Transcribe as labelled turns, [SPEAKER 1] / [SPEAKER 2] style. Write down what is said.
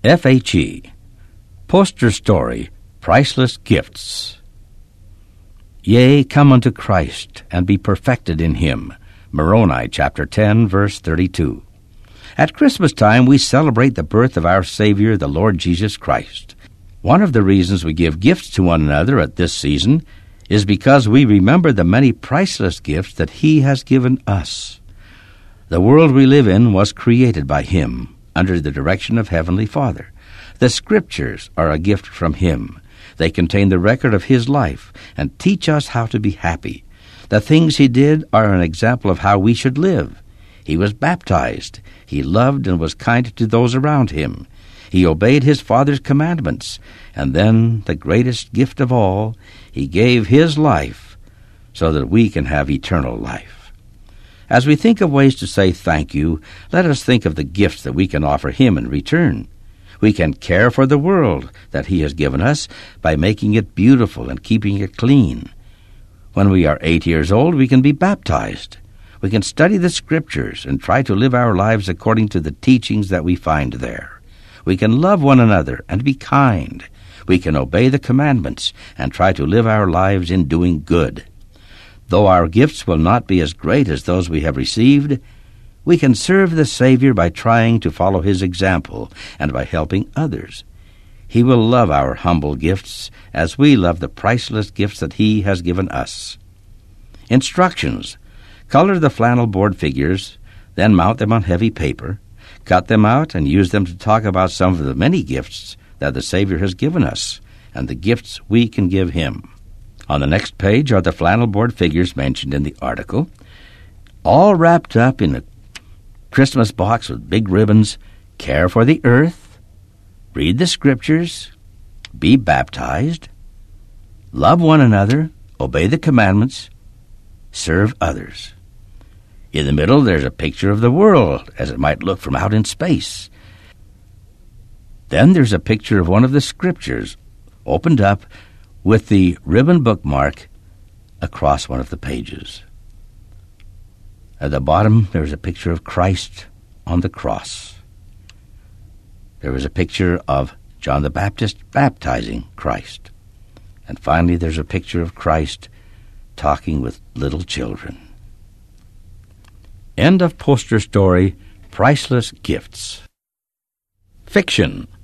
[SPEAKER 1] FHE, Poster Story, Priceless Gifts. Yea, come unto Christ, and be perfected in him. Moroni, chapter 10, verse 32. At Christmas time, we celebrate the birth of our Savior, the Lord Jesus Christ. One of the reasons we give gifts to one another at this season is because we remember the many priceless gifts that he has given us. The world we live in was created by him, under the direction of Heavenly Father. The Scriptures are a gift from him. They contain the record of his life and teach us how to be happy. The things he did are an example of how we should live. He was baptized. He loved and was kind to those around him. He obeyed his Father's commandments. And then, the greatest gift of all, he gave his life so that we can have eternal life. As we think of ways to say thank you, let us think of the gifts that we can offer him in return. We can care for the world that he has given us by making it beautiful and keeping it clean. When we are 8 years old, we can be baptized. We can study the Scriptures and try to live our lives according to the teachings that we find there. We can love one another and be kind. We can obey the commandments and try to live our lives in doing good. Though our gifts will not be as great as those we have received, we can serve the Savior by trying to follow his example and by helping others. He will love our humble gifts as we love the priceless gifts that he has given us. Instructions: color the flannel board figures, then mount them on heavy paper. Cut them out and use them to talk about some of the many gifts that the Savior has given us and the gifts we can give him. On the next page are the flannel board figures mentioned in the article, all wrapped up in a Christmas box with big ribbons. Care for the earth, read the Scriptures, be baptized, love one another, obey the commandments, serve others. In the middle, there's a picture of the world as it might look from out in space. Then there's a picture of one of the Scriptures opened up with the ribbon bookmark across one of the pages. At the bottom, there's a picture of Christ on the cross. There is a picture of John the Baptist baptizing Christ. And finally, there's a picture of Christ talking with little children. End of poster story, Priceless Gifts. Fiction.